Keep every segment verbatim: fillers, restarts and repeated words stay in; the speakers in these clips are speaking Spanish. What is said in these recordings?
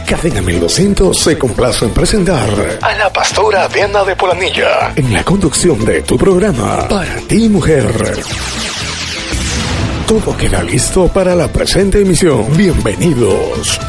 Cadena mil doscientos se complace en presentar a la pastora Diana de Polanilla en la conducción de tu programa Para Ti Mujer. Todo queda listo para la presente emisión. Bienvenidos.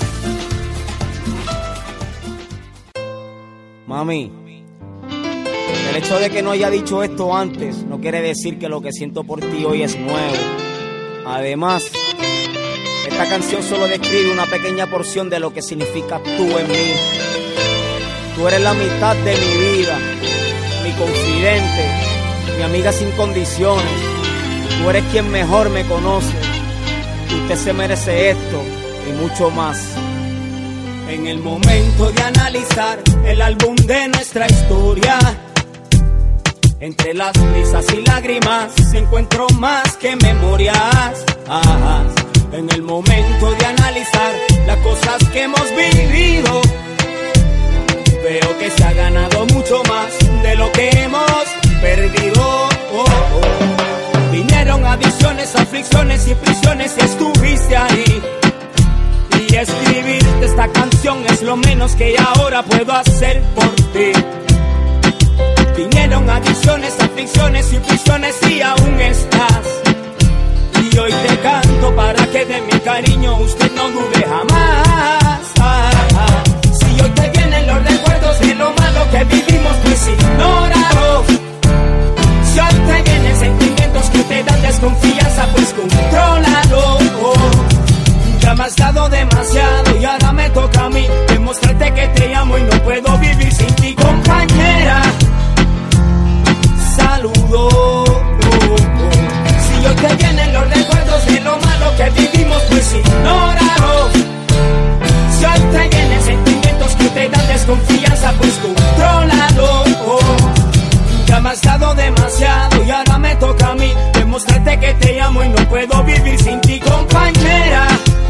Mami, el hecho de que no haya dicho esto antes no quiere decir que lo que siento por ti hoy es nuevo. Además, esta canción solo describe una pequeña porción de lo que significas tú en mí. Tú eres la mitad de mi vida, mi confidente, mi amiga sin condiciones. Tú eres quien mejor me conoce. Usted se merece esto y mucho más. En el momento de analizar el álbum de nuestra historia, entre las risas y lágrimas encuentro más que memorias. Ajá. En el momento de analizar las cosas que hemos vivido, veo que se ha ganado mucho más de lo que hemos perdido. Oh, oh. Vinieron adicciones, aflicciones y prisiones y estuviste ahí. Y escribirte esta canción es lo menos que ahora puedo hacer por ti. Vinieron adicciones, aflicciones y prisiones y aún estás. Y hoy te canto para que de mi cariño usted no dude jamás. Ah, ah. Si hoy te vienen los recuerdos de lo malo que vivimos, pues ignóralo. Si hoy te vienen sentimientos que te dan desconfianza, pues contrólalo. Oh. Ya me has dado demasiado y ahora me toca a mí demostrarte que te amo y no puedo vivir sin ti, compañera. Saludo. Oh, oh. Si hoy te vienen los recuerdos de lo malo que vivimos, pues ignóralo. Si hoy te vienen sentimientos que te dan desconfianza, pues contrólalo. Oh. Ya me has dado demasiado y ahora me toca a mí demostrarte que te amo y no puedo vivir sin ti, compañera.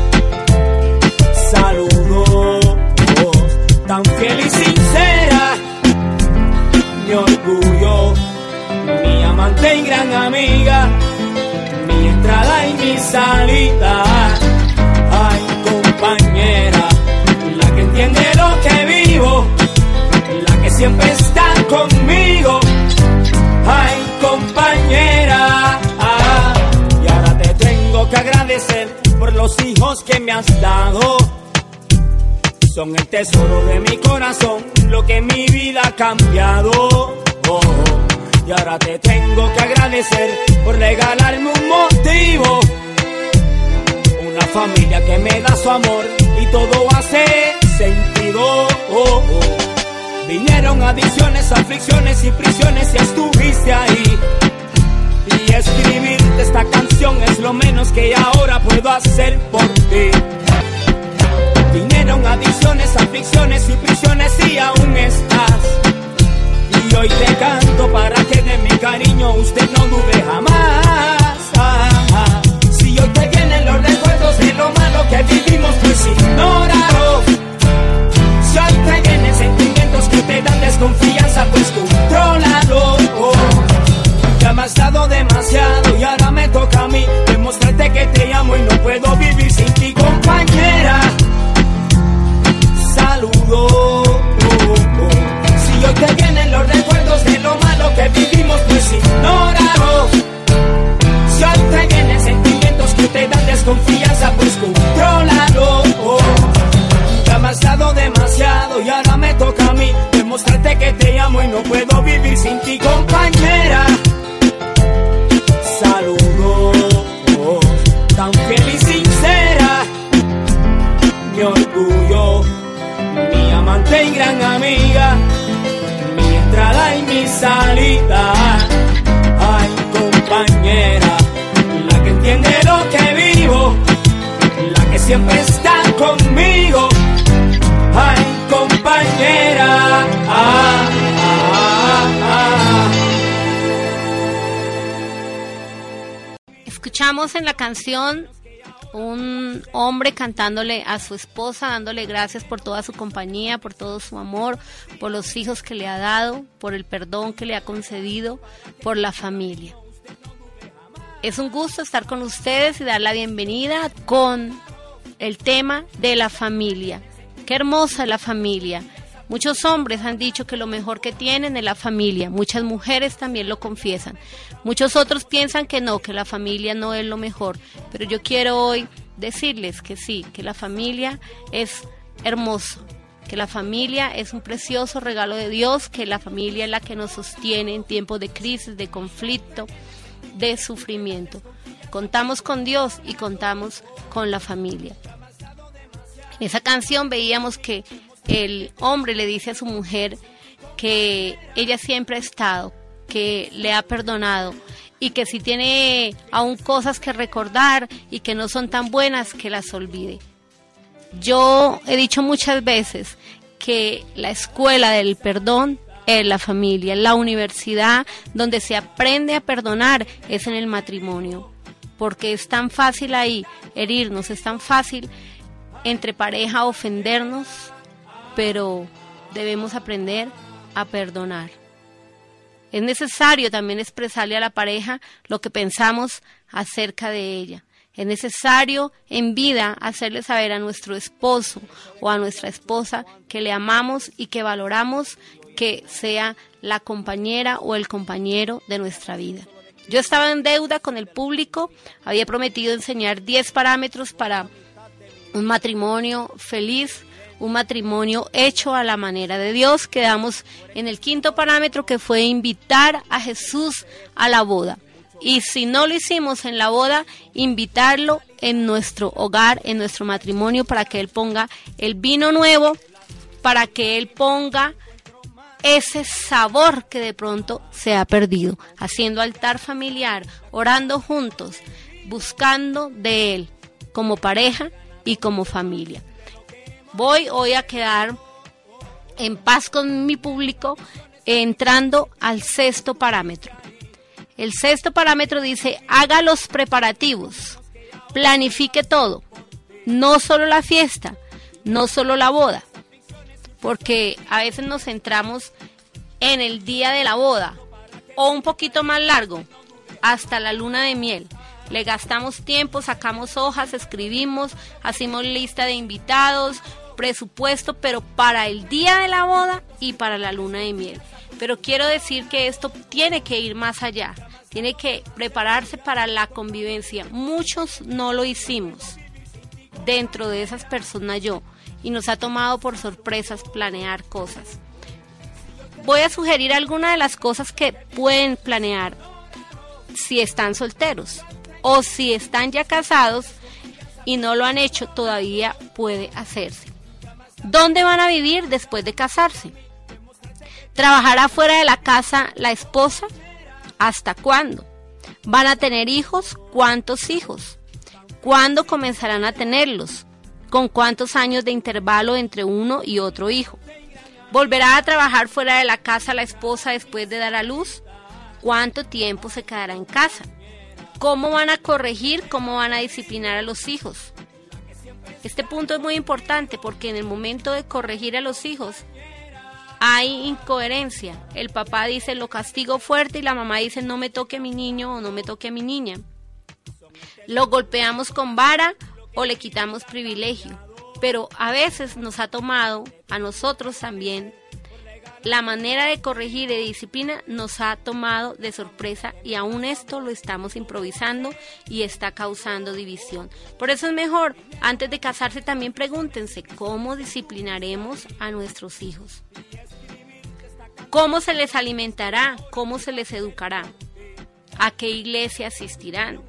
Saludos, tan fiel y sincera, mi orgullo, mi amante y gran amiga, mi entrada y mi salida. Ay, compañera, la que entiende lo que vivo, la que siempre está conmigo. Ay, compañera, ah, y ahora te tengo que agradecer por los hijos que me has dado. Son el tesoro de mi corazón, lo que mi vida ha cambiado. Oh, y ahora te tengo que agradecer por regalarme un motivo, una familia que me da su amor y todo hace sentido. Oh, oh. Vinieron adicciones, aflicciones y prisiones y estuviste ahí. Y escribirte esta canción es lo menos que ahora puedo hacer por ti. Vinieron adicciones, aflicciones y prisiones y aún estás. Y hoy te canto para que de mi cariño usted no dude jamás. Ah, ah. Si hoy te vienen los recuerdos de lo malo que vivimos, pues ignóralo. Si hoy te vienen sentimientos que te dan desconfianza, pues contrólalo. Oh. Ya me has dado demasiado y ahora me toca a mí demostrarte que te amo y no puedo vivir sin ti, compañera. Saludo. Oh, oh. Si hoy te vienen los recuerdos de lo malo que vivimos, pues ignóralo. Si hoy te vienen sentimientos que te dan desconfianza, pues contrólalo. Oh. Ya me has dado demasiado y ahora me toca a mí demostrarte que te amo y no puedo vivir sin ti, compañera. Saludos, oh, tan fiel y sincera, mi orgullo, mi amante y gran amiga, mi entrada y mi salida. Ay, compañera, la que entiende lo que vivo, la que siempre está conmigo. Ay, compañera, ah, ah, ah. Escuchamos en la canción un hombre cantándole a su esposa, dándole gracias por toda su compañía, por todo su amor, por los hijos que le ha dado, por el perdón que le ha concedido, por la familia. Es un gusto estar con ustedes y dar la bienvenida con el tema de la familia. Qué hermosa es la familia. Muchos hombres han dicho que lo mejor que tienen es la familia. Muchas mujeres también lo confiesan. Muchos otros piensan que no, que la familia no es lo mejor. Pero yo quiero hoy decirles que sí, que la familia es hermosa, que la familia es un precioso regalo de Dios, que la familia es la que nos sostiene en tiempos de crisis, de conflicto, de sufrimiento. Contamos con Dios y contamos con la familia. En esa canción veíamos que el hombre le dice a su mujer que ella siempre ha estado, que le ha perdonado y que si tiene aún cosas que recordar y que no son tan buenas, que las olvide. Yo he dicho muchas veces que la escuela del perdón es la familia, la universidad donde se aprende a perdonar es en el matrimonio, porque es tan fácil ahí herirnos, es tan fácil entre pareja ofendernos, pero debemos aprender a perdonar. Es necesario también expresarle a la pareja lo que pensamos acerca de ella. Es necesario en vida hacerle saber a nuestro esposo o a nuestra esposa que le amamos y que valoramos que sea la compañera o el compañero de nuestra vida. Yo estaba en deuda con el público, había prometido enseñar diez parámetros para un matrimonio feliz, un matrimonio hecho a la manera de Dios. Quedamos en el quinto parámetro, que fue invitar a Jesús a la boda. Y si no lo hicimos en la boda, invitarlo en nuestro hogar, en nuestro matrimonio, para que Él ponga el vino nuevo, para que Él ponga ese sabor que de pronto se ha perdido, haciendo altar familiar, orando juntos, buscando de Él como pareja y como familia. Voy hoy a quedar en paz con mi público, entrando al sexto parámetro. El sexto parámetro dice: haga los preparativos, planifique todo, no solo la fiesta, no solo la boda, porque a veces nos centramos en el día de la boda, o un poquito más largo, hasta la luna de miel. Le gastamos tiempo, sacamos hojas, escribimos, hacemos lista de invitados, presupuesto, pero para el día de la boda y para la luna de miel. Pero quiero decir que esto tiene que ir más allá, tiene que prepararse para la convivencia. Muchos no lo hicimos, dentro de esas personas yo, y nos ha tomado por sorpresas planear cosas. Voy a sugerir algunas de las cosas que pueden planear si están solteros, o si están ya casados y no lo han hecho, todavía puede hacerse. ¿Dónde van a vivir después de casarse? ¿Trabajará fuera de la casa la esposa? ¿Hasta cuándo? ¿Van a tener hijos? ¿Cuántos hijos? ¿Cuándo comenzarán a tenerlos? ¿Con cuántos años de intervalo entre uno y otro hijo? ¿Volverá a trabajar fuera de la casa la esposa después de dar a luz? ¿Cuánto tiempo se quedará en casa? ¿Cómo van a corregir? ¿Cómo van a disciplinar a los hijos? Este punto es muy importante porque en el momento de corregir a los hijos hay incoherencia. El papá dice: lo castigo fuerte, y la mamá dice: no me toque a mi niño o no me toque a mi niña. Lo golpeamos con vara o le quitamos privilegio. Pero a veces nos ha tomado, a nosotros también, la manera de corregir y de disciplina nos ha tomado de sorpresa, y aún esto lo estamos improvisando y está causando división. Por eso es mejor, antes de casarse, también pregúntense: ¿cómo disciplinaremos a nuestros hijos? ¿Cómo se les alimentará? ¿Cómo se les educará? ¿A qué iglesia asistirán?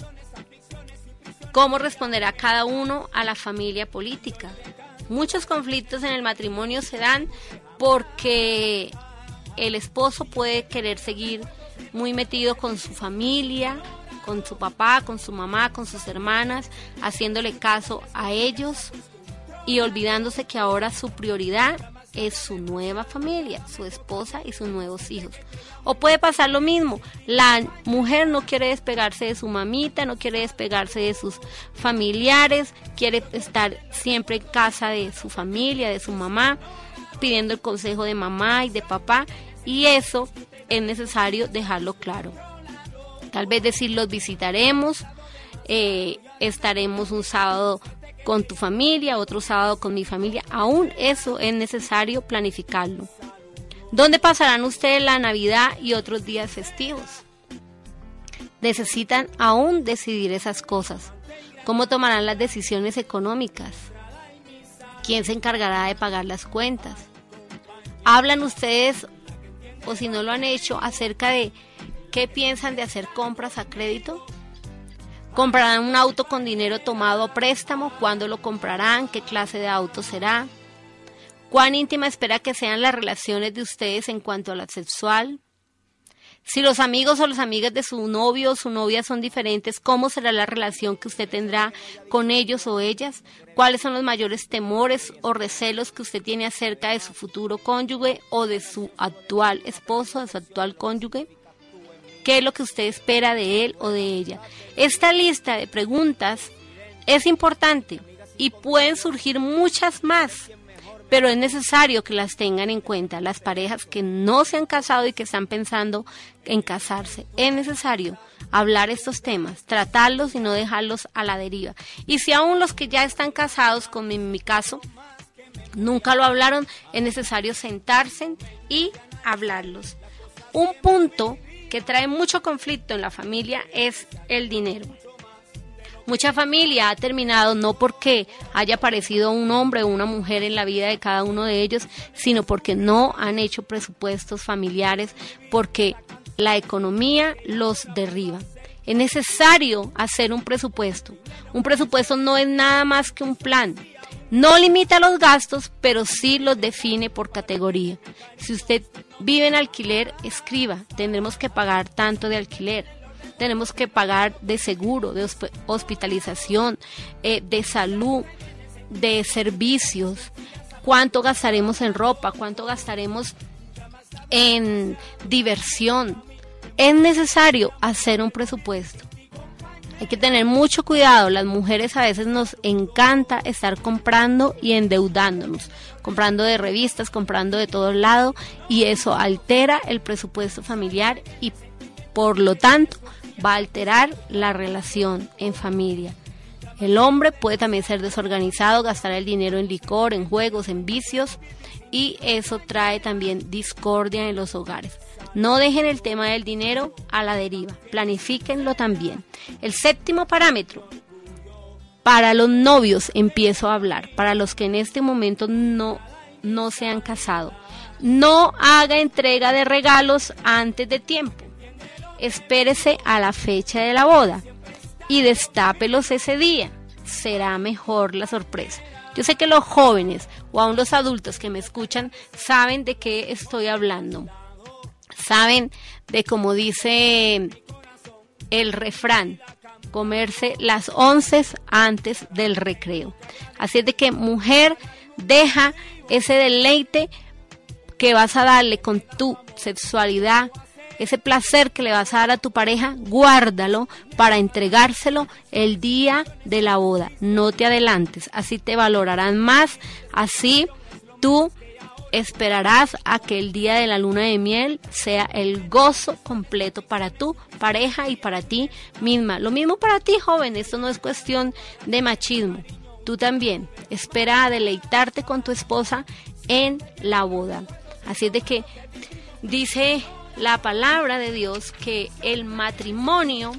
¿Cómo responderá cada uno a la familia política? Muchos conflictos en el matrimonio se dan porque el esposo puede querer seguir muy metido con su familia, con su papá, con su mamá, con sus hermanas, haciéndole caso a ellos y olvidándose que ahora su prioridad es su nueva familia, su esposa y sus nuevos hijos. O puede pasar lo mismo: la mujer no quiere despegarse de su mamita, no quiere despegarse de sus familiares, quiere estar siempre en casa de su familia, de su mamá, pidiendo el consejo de mamá y de papá, y eso es necesario dejarlo claro. Tal vez decir: los visitaremos, eh, estaremos un sábado con tu familia, otro sábado con mi familia. Aún eso es necesario planificarlo. ¿Dónde pasarán ustedes la Navidad y otros días festivos? Necesitan aún decidir esas cosas. ¿Cómo tomarán las decisiones económicas? ¿Quién se encargará de pagar las cuentas? ¿Hablan ustedes, o si no lo han hecho, acerca de qué piensan de hacer compras a crédito? ¿Comprarán un auto con dinero tomado a préstamo? ¿Cuándo lo comprarán? ¿Qué clase de auto será? ¿Cuán íntima espera que sean las relaciones de ustedes en cuanto a lo sexual? Si los amigos o las amigas de su novio o su novia son diferentes, ¿cómo será la relación que usted tendrá con ellos o ellas? ¿Cuáles son los mayores temores o recelos que usted tiene acerca de su futuro cónyuge o de su actual esposo, de su actual cónyuge? ¿Qué es lo que usted espera de él o de ella? Esta lista de preguntas es importante y pueden surgir muchas más, pero es necesario que las tengan en cuenta las parejas que no se han casado y que están pensando en casarse. Es necesario hablar estos temas, tratarlos y no dejarlos a la deriva. Y si aún los que ya están casados, como en mi caso, nunca lo hablaron, es necesario sentarse y hablarlos. Un punto que trae mucho conflicto en la familia es el dinero. Mucha familia ha terminado no porque haya aparecido un hombre o una mujer en la vida de cada uno de ellos, sino porque no han hecho presupuestos familiares, porque la economía los derriba. Es necesario hacer un presupuesto. Un presupuesto no es nada más que un plan. No limita los gastos, pero sí los define por categoría. Si usted vive en alquiler, escriba, tendremos que pagar tanto de alquiler. Tenemos que pagar de seguro, de hospitalización, eh, de salud, de servicios. ¿Cuánto gastaremos en ropa? ¿Cuánto gastaremos en diversión? Es necesario hacer un presupuesto. Hay que tener mucho cuidado. Las mujeres a veces nos encanta estar comprando y endeudándonos, comprando de revistas, comprando de todos lados, y eso altera el presupuesto familiar y por lo tanto va a alterar la relación en familia. El hombre puede también ser desorganizado, gastar el dinero en licor, en juegos, en vicios, y eso trae también discordia en los hogares. No dejen el tema del dinero a la deriva, planifíquenlo también. El séptimo parámetro, para los novios empiezo a hablar, para los que en este momento no, no se han casado. No haga entrega de regalos antes de tiempo. Espérese a la fecha de la boda y destápelos ese día. Será mejor la sorpresa. Yo sé que los jóvenes o aún los adultos que me escuchan saben de qué estoy hablando. Saben de, como dice el refrán, comerse las onces antes del recreo. Así es de que, mujer, deja ese deleite que vas a darle con tu sexualidad, ese placer que le vas a dar a tu pareja, guárdalo para entregárselo el día de la boda. No te adelantes, así te valorarán más, así tú esperarás a que el día de la luna de miel sea el gozo completo para tu pareja y para ti misma. Lo mismo para ti, joven, esto no es cuestión de machismo. Tú también espera a deleitarte con tu esposa en la boda. Así es de que dice la palabra de Dios que el matrimonio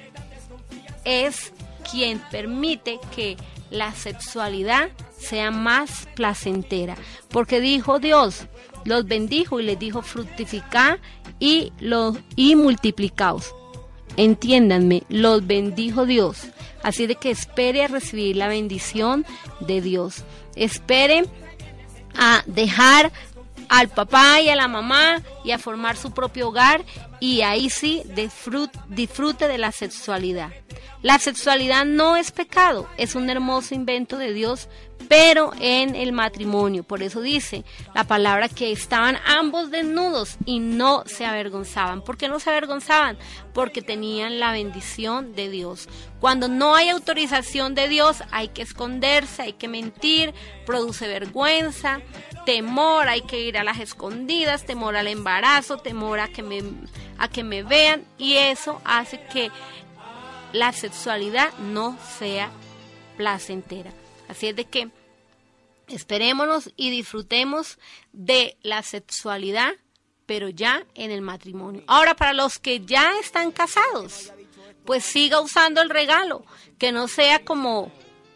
es quien permite que la sexualidad sea más placentera, porque dijo Dios, los bendijo y les dijo fructificad y, los, y multiplicaos. Entiéndanme, los bendijo Dios. Así de que espere a recibir la bendición de Dios. Espere a dejar al papá y a la mamá y a formar su propio hogar, y ahí sí disfrute, disfrute de la sexualidad. La sexualidad no es pecado, es un hermoso invento de Dios, pero en el matrimonio. Por eso dice la palabra que estaban ambos desnudos y no se avergonzaban. ¿Por qué no se avergonzaban? Porque tenían la bendición de Dios. Cuando no hay autorización de Dios, hay que esconderse, hay que mentir, produce vergüenza, temor, hay que ir a las escondidas, temor al embarazo, temor a que me, a que me vean, y eso hace que la sexualidad no sea placentera. Así es de que esperémonos y disfrutemos de la sexualidad, pero ya en el matrimonio. Ahora, para los que ya están casados, pues siga usando el regalo, que no sea como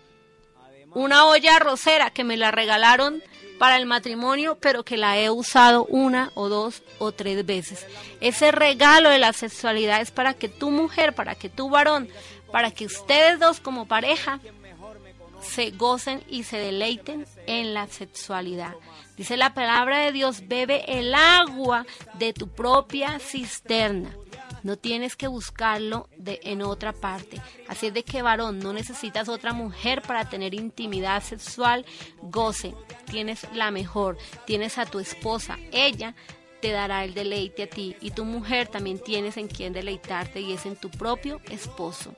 una olla arrocera que me la regalaron para el matrimonio, pero que la he usado una o dos o tres veces. Ese regalo de la sexualidad es para que tu mujer, para que tu varón, para que ustedes dos como pareja se gocen y se deleiten en la sexualidad. Dice la palabra de Dios, bebe el agua de tu propia cisterna. No tienes que buscarlo de, en otra parte. Así es de que, varón, no necesitas otra mujer para tener intimidad sexual. Goce, tienes la mejor, tienes a tu esposa, ella te dará el deleite a ti, y tu mujer también tienes en quien deleitarte, y es en tu propio esposo.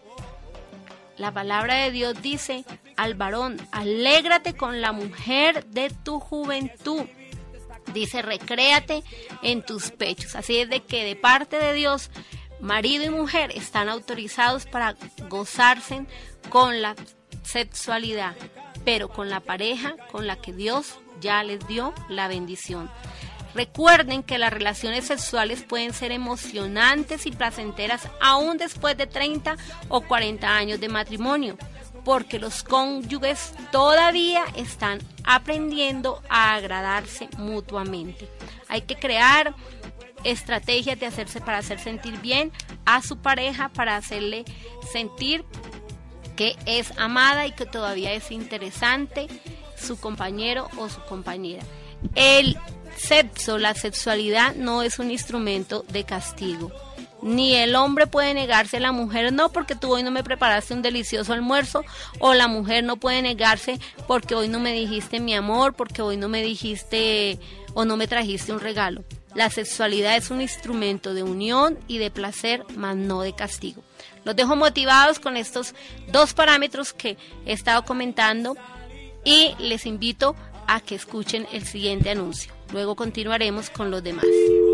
La palabra de Dios dice al varón, alégrate con la mujer de tu juventud. Dice, recréate en tus pechos. Así es de que de parte de Dios, marido y mujer están autorizados para gozarse con la sexualidad, pero con la pareja con la que Dios ya les dio la bendición. Recuerden que las relaciones sexuales pueden ser emocionantes y placenteras aún después de treinta o cuarenta años de matrimonio, porque los cónyuges todavía están aprendiendo a agradarse mutuamente. Hay que crear estrategias de hacerse para hacer sentir bien a su pareja, para hacerle sentir que es amada y que todavía es interesante su compañero o su compañera. El sexo, la sexualidad no es un instrumento de castigo. Ni el hombre puede negarse a la mujer, no porque tú hoy no me preparaste un delicioso almuerzo, o la mujer no puede negarse porque hoy no me dijiste mi amor, porque hoy no me dijiste o no me trajiste un regalo. La sexualidad es un instrumento de unión y de placer, mas no de castigo. Los dejo motivados con estos dos parámetros que he estado comentando y les invito a que escuchen el siguiente anuncio. Luego continuaremos con los demás.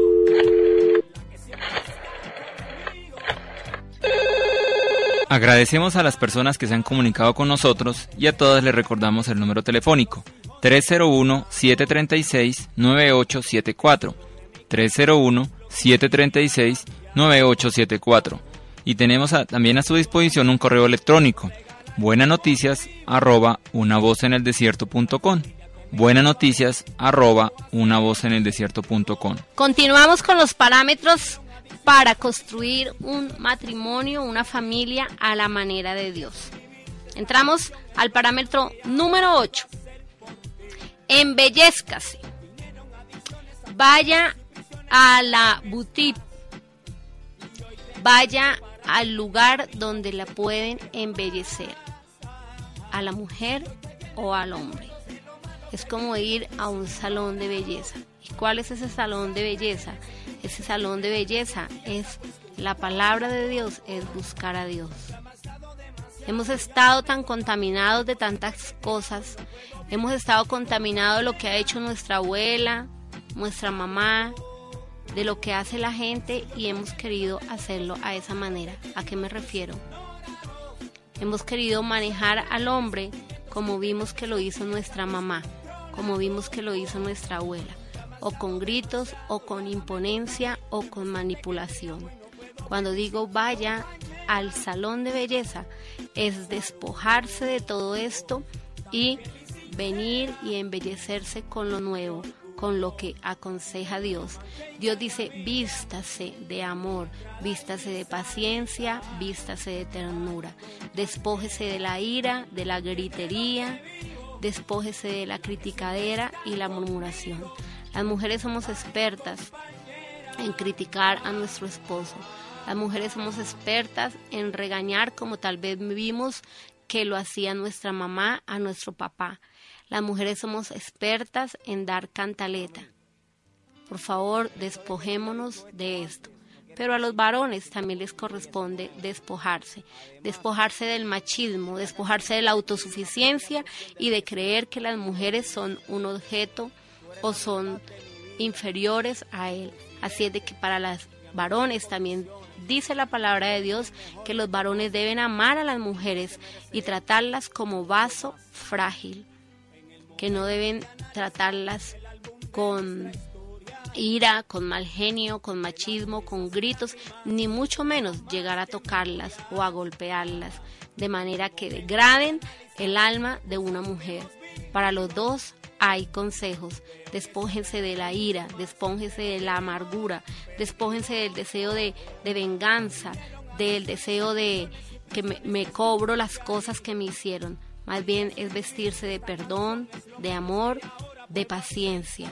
Agradecemos a las personas que se han comunicado con nosotros y a todas les recordamos el número telefónico tres cero uno, siete tres seis, nueve ocho siete cuatro, tres cero uno, siete tres seis, nueve ocho siete cuatro, y tenemos a, también a su disposición un correo electrónico, buenanoticias arroba unavozeneldesierto.com, buenanoticias arroba unavozeneldesierto.com. Continuamos con los parámetros para construir un matrimonio, una familia a la manera de Dios. Entramos al parámetro número ocho. Embellézcase. Vaya a la boutique. Vaya al lugar donde la pueden embellecer. A la mujer o al hombre. Es como ir a un salón de belleza. ¿Y cuál es ese salón de belleza? Ese salón de belleza es la palabra de Dios, es buscar a Dios. Hemos estado tan contaminados de tantas cosas. Hemos estado contaminados de lo que ha hecho nuestra abuela, nuestra mamá, de lo que hace la gente, y hemos querido hacerlo a esa manera. ¿A qué me refiero? Hemos querido manejar al hombre como vimos que lo hizo nuestra mamá, como vimos que lo hizo nuestra abuela, o con gritos, o con imponencia, o con manipulación. Cuando digo vaya al salón de belleza, es despojarse de todo esto y venir y embellecerse con lo nuevo, con lo que aconseja Dios. Dios dice, vístase de amor, vístase de paciencia, vístase de ternura, despójese de la ira, de la gritería, despójese de la criticadera y la murmuración. Las mujeres somos expertas en criticar a nuestro esposo. Las mujeres somos expertas en regañar, como tal vez vimos que lo hacía nuestra mamá a nuestro papá. Las mujeres somos expertas en dar cantaleta. Por favor, despojémonos de esto. Pero a los varones también les corresponde despojarse. Despojarse del machismo, despojarse de la autosuficiencia y de creer que las mujeres son un objeto o son inferiores a él. Así es de que para las varones también dice la palabra de Dios que los varones deben amar a las mujeres y tratarlas como vaso frágil, que no deben tratarlas con ira, con mal genio, con machismo, con gritos, ni mucho menos llegar a tocarlas o a golpearlas, de manera que degraden el alma de una mujer. Para los dos hay consejos: despójense de la ira, despójense de la amargura, despójense del deseo de, de venganza, del deseo de que me, me cobro las cosas que me hicieron. Más bien es vestirse de perdón, de amor, de paciencia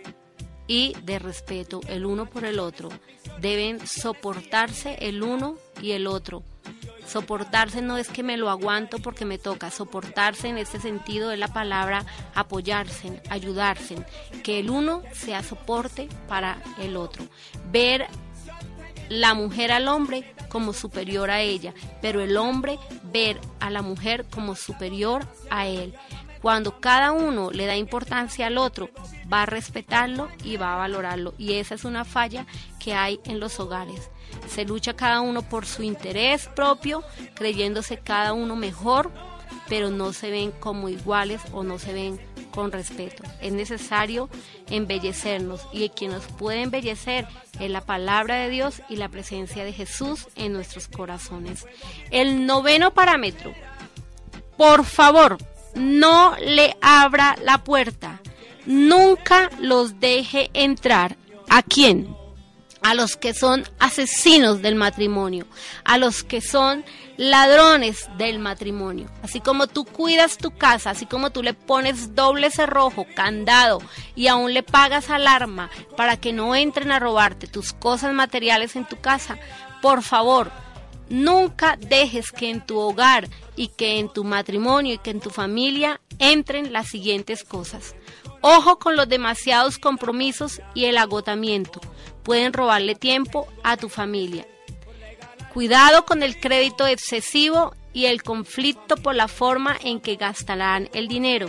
y de respeto el uno por el otro. Deben soportarse el uno y el otro. Soportarse no es que me lo aguanto porque me toca. Soportarse en este sentido es la palabra apoyarse, ayudarse, que el uno sea soporte para el otro. Ver la mujer al hombre como superior a ella, pero el hombre ver a la mujer como superior a él. Cuando cada uno le da importancia al otro, va a respetarlo y va a valorarlo. Y esa es una falla que hay en los hogares. Se lucha cada uno por su interés propio, creyéndose cada uno mejor, pero no se ven como iguales o no se ven con respeto. Es necesario embellecernos, y quien nos puede embellecer es la palabra de Dios y la presencia de Jesús en nuestros corazones. El noveno parámetro: por favor, no le abra la puerta. Nunca los deje entrar. ¿A quién? A los que son asesinos del matrimonio, a los que son ladrones del matrimonio. Así como tú cuidas tu casa, así como tú le pones doble cerrojo, candado, y aún le pagas alarma para que no entren a robarte tus cosas materiales en tu casa, por favor, nunca dejes que en tu hogar y que en tu matrimonio y que en tu familia entren las siguientes cosas. Ojo con los demasiados compromisos y el agotamiento. Pueden robarle tiempo a tu familia. Cuidado con el crédito excesivo y el conflicto por la forma en que gastarán el dinero.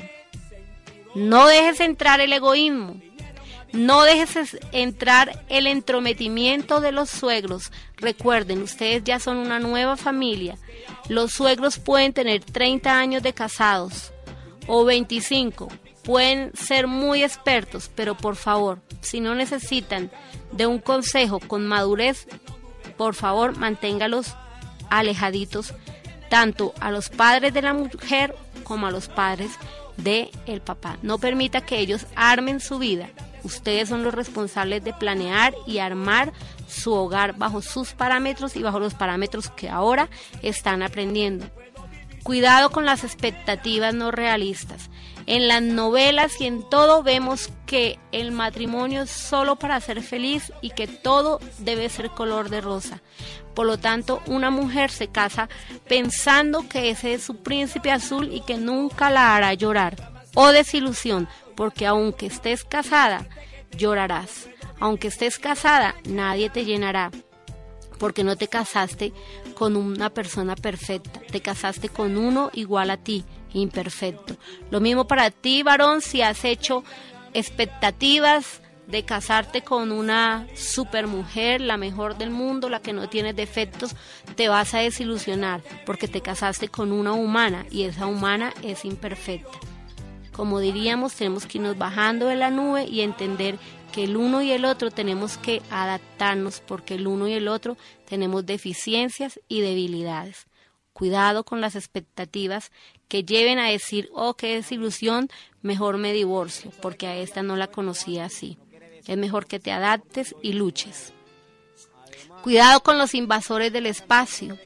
No dejes entrar el egoísmo. No dejes entrar el entrometimiento de los suegros. Recuerden, ustedes ya son una nueva familia. Los suegros pueden tener treinta años de casados o veinticinco. Pueden ser muy expertos, pero por favor, si no necesitan de un consejo con madurez, por favor, manténgalos alejaditos, tanto a los padres de la mujer como a los padres del papá. No permita que ellos armen su vida. Ustedes son los responsables de planear y armar su hogar bajo sus parámetros y bajo los parámetros que ahora están aprendiendo. Cuidado con las expectativas no realistas. En las novelas y en todo vemos que el matrimonio es solo para ser feliz y que todo debe ser color de rosa. Por lo tanto, una mujer se casa pensando que ese es su príncipe azul y que nunca la hará llorar o desilusión, porque aunque estés casada, llorarás. Aunque estés casada, nadie te llenará, porque no te casaste con una persona perfecta, te casaste con uno igual a ti, imperfecto. Lo mismo para ti, varón, si has hecho expectativas de casarte con una supermujer, la mejor del mundo, la que no tiene defectos, te vas a desilusionar, porque te casaste con una humana y esa humana es imperfecta. Como diríamos, tenemos que irnos bajando de la nube y entender que el uno y el otro tenemos que adaptarnos, porque el uno y el otro tenemos deficiencias y debilidades. Cuidado con las expectativas que lleven a decir, oh, qué desilusión, mejor me divorcio, porque a esta no la conocía así. Es mejor que te adaptes y luches. Cuidado con los invasores del espacio.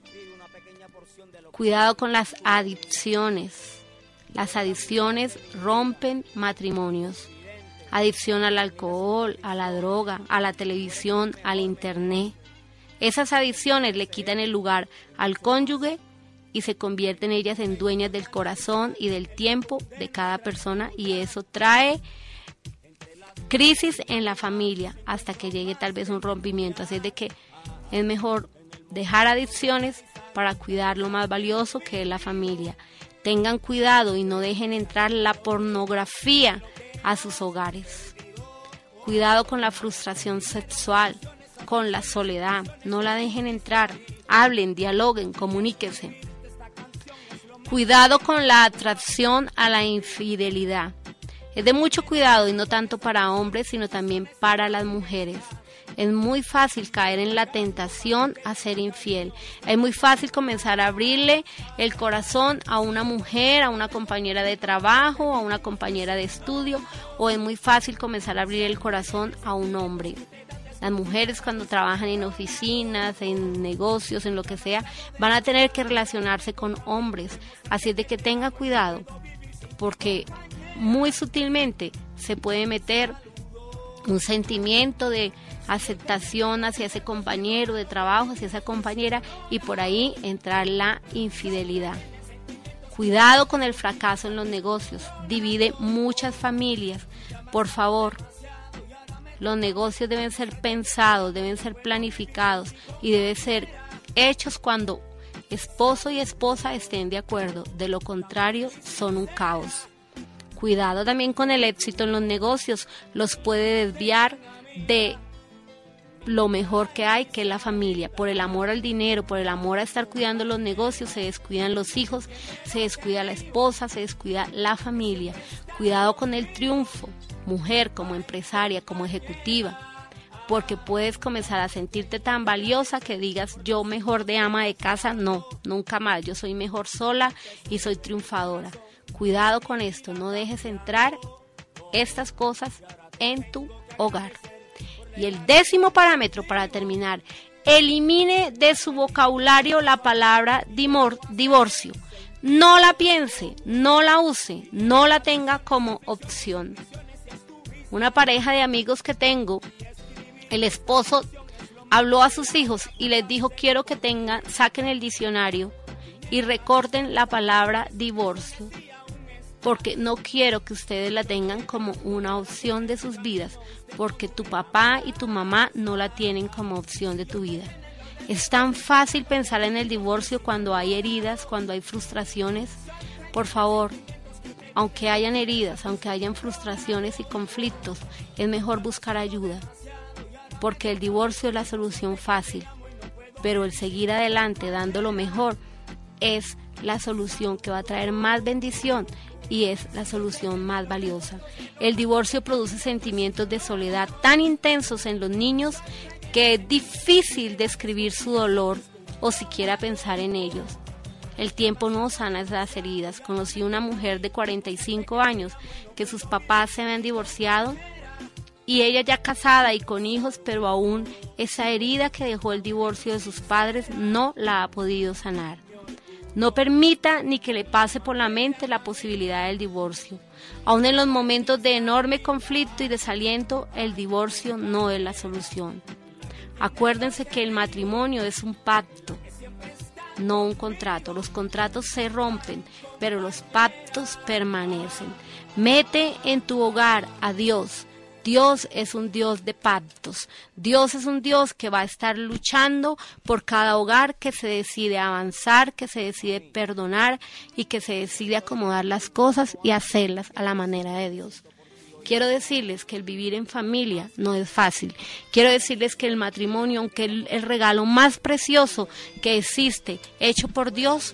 Cuidado con las adicciones. Las adicciones rompen matrimonios. Adicción al alcohol, a la droga, a la televisión, al internet. Esas adicciones le quitan el lugar al cónyuge y se convierten ellas en dueñas del corazón y del tiempo de cada persona, y eso trae crisis en la familia hasta que llegue tal vez un rompimiento. Así es de que es mejor dejar adicciones para cuidar lo más valioso, que es la familia. Tengan cuidado y no dejen entrar la pornografía a sus hogares. Cuidado con la frustración sexual, con la soledad, no la dejen entrar, hablen, dialoguen, comuníquense. Cuidado con la atracción a la infidelidad. Es de mucho cuidado y no tanto para hombres, sino también para las mujeres. Es muy fácil caer en la tentación a ser infiel. Es muy fácil comenzar a abrirle el corazón a una mujer, a una compañera de trabajo, a una compañera de estudio, o es muy fácil comenzar a abrir el corazón a un hombre. Las mujeres cuando trabajan en oficinas, en negocios, en lo que sea, van a tener que relacionarse con hombres. Así es de que tenga cuidado, porque muy sutilmente se puede meter un sentimiento de aceptación hacia ese compañero de trabajo, hacia esa compañera, y por ahí entrar la infidelidad. Cuidado con el fracaso en los negocios, divide muchas familias, por favor. Los negocios deben ser pensados, deben ser planificados y deben ser hechos cuando esposo y esposa estén de acuerdo. De lo contrario, son un caos. Cuidado también con el éxito en los negocios, los puede desviar de lo mejor que hay, que es la familia. Por el amor al dinero, por el amor a estar cuidando los negocios, se descuidan los hijos, se descuida la esposa, se descuida la familia. Cuidado con el triunfo, mujer, como empresaria, como ejecutiva, porque puedes comenzar a sentirte tan valiosa que digas, yo mejor de ama de casa, no, nunca más, yo soy mejor sola y soy triunfadora. Cuidado con esto, no dejes entrar estas cosas en tu hogar. Y el décimo parámetro para terminar, elimine de su vocabulario la palabra dimor- divorcio. No la piense, no la use, no la tenga como opción. Una pareja de amigos que tengo, el esposo habló a sus hijos y les dijo, quiero que tengan, saquen el diccionario y recorten la palabra divorcio, porque no quiero que ustedes la tengan como una opción de sus vidas, porque tu papá y tu mamá no la tienen como opción de tu vida. Es tan fácil pensar en el divorcio cuando hay heridas, cuando hay frustraciones. Por favor, aunque hayan heridas, aunque hayan frustraciones y conflictos, es mejor buscar ayuda, porque el divorcio es la solución fácil, pero el seguir adelante dando lo mejor es la solución que va a traer más bendición y es la solución más valiosa. El divorcio produce sentimientos de soledad tan intensos en los niños que es difícil describir su dolor o siquiera pensar en ellos. El tiempo no sana esas heridas. Conocí una mujer de cuarenta y cinco años que sus papás se habían divorciado y ella ya casada y con hijos, pero aún esa herida que dejó el divorcio de sus padres no la ha podido sanar. No permita ni que le pase por la mente la posibilidad del divorcio. Aún en los momentos de enorme conflicto y desaliento, el divorcio no es la solución. Acuérdense que el matrimonio es un pacto, no un contrato. Los contratos se rompen, pero los pactos permanecen. Mete en tu hogar a Dios. Dios es un Dios de pactos. Dios es un Dios que va a estar luchando por cada hogar que se decide avanzar, que se decide perdonar y que se decide acomodar las cosas y hacerlas a la manera de Dios. Quiero decirles que el vivir en familia no es fácil. Quiero decirles que el matrimonio, aunque el, el regalo más precioso que existe, hecho por Dios,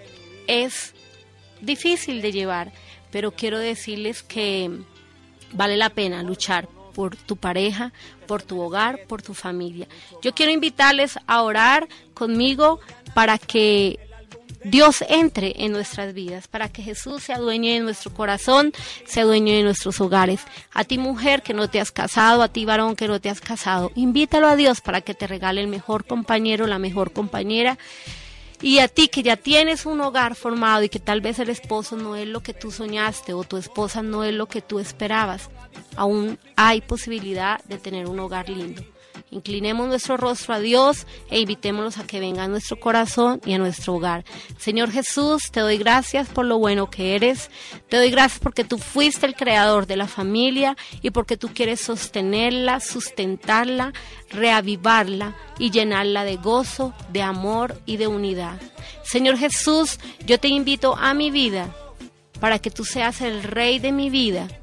es difícil de llevar. Pero quiero decirles que vale la pena luchar por tu pareja, por tu hogar, por tu familia. Yo quiero invitarles a orar conmigo para que Dios entre en nuestras vidas, para que Jesús se adueñe de nuestro corazón, se adueñe de nuestros hogares. A ti mujer que no te has casado, a ti varón que no te has casado, invítalo a Dios para que te regale el mejor compañero, la mejor compañera. Y a ti que ya tienes un hogar formado y que tal vez el esposo no es lo que tú soñaste o tu esposa no es lo que tú esperabas, aún hay posibilidad de tener un hogar lindo. Inclinemos nuestro rostro a Dios e invitémoslos a que venga a nuestro corazón y a nuestro hogar. Señor Jesús, te doy gracias por lo bueno que eres. Te doy gracias porque tú fuiste el creador de la familia y porque tú quieres sostenerla, sustentarla, reavivarla y llenarla de gozo, de amor y de unidad. Señor Jesús, yo te invito a mi vida para que tú seas el rey de mi vida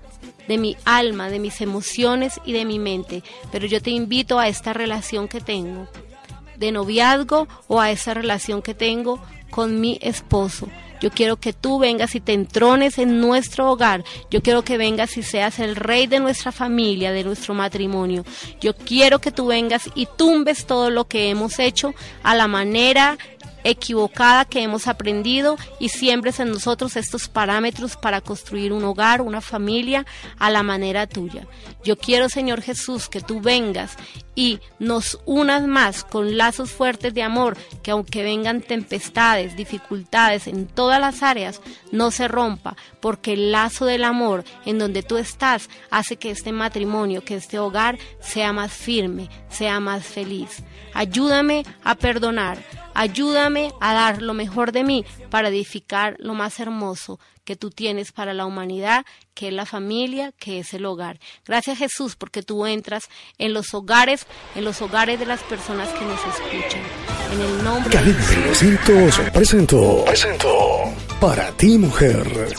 de mi alma, de mis emociones y de mi mente. Pero yo te invito a esta relación que tengo de noviazgo o a esa relación que tengo con mi esposo. Yo quiero que tú vengas y te entrones en nuestro hogar. Yo quiero que vengas y seas el rey de nuestra familia, de nuestro matrimonio. Yo quiero que tú vengas y tumbes todo lo que hemos hecho a la manera equivocada que hemos aprendido y siembres en nosotros estos parámetros para construir un hogar, una familia a la manera tuya. Yo quiero, Señor Jesús, que tú vengas y nos unas más con lazos fuertes de amor, que aunque vengan tempestades, dificultades en todas las áreas, no se rompa, porque el lazo del amor en donde tú estás hace que este matrimonio, que este hogar sea más firme, sea más feliz. Ayúdame a perdonar. Ayúdame a dar lo mejor de mí para edificar lo más hermoso que tú tienes para la humanidad, que es la familia, que es el hogar. Gracias, Jesús, porque tú entras en los hogares, en los hogares de las personas que nos escuchan. En el nombre Cadena de Jesús. doscientos presentó, presentó para ti, mujer.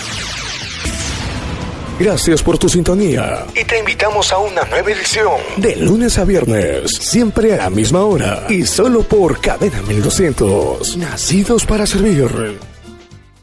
Gracias por tu sintonía y te invitamos a una nueva edición de lunes a viernes, siempre a la misma hora y solo por Cadena mil doscientos. Nacidos para servir.